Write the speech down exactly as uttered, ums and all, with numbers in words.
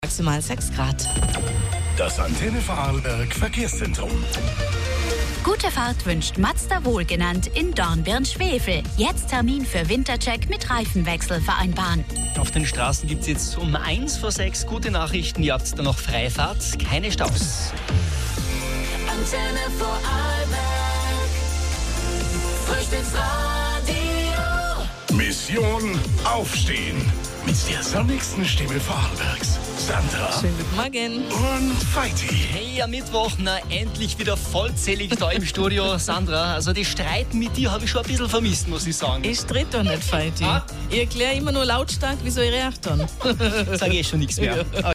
Maximal sechs Grad. Das Antenne Vorarlberg Verkehrszentrum. Gute Fahrt wünscht Mazda Wohlgenannt in Dornbirn-Schwefel. Jetzt Termin für Wintercheck mit Reifenwechsel vereinbaren. Auf den Straßen gibt es jetzt um eins vor sechs gute Nachrichten. Ihr habt dann noch Freifahrt, keine Staus. Antenne Vorarlberg, Frühstücksradio. Mission Aufstehen. Mit der sonnigsten Stimme Vorarlbergs. Sandra Schönen guten Morgen. und Feiti. Hey, am Mittwoch, na endlich wieder vollzählig da im Studio. Sandra, also die Streiten mit dir habe ich schon ein bisschen vermisst, muss ich sagen. Ich streit doch nicht, Feiti. Ah? Ich erkläre immer nur lautstark, wieso ich reagiert habe. Sage ich schon nichts mehr. Ja.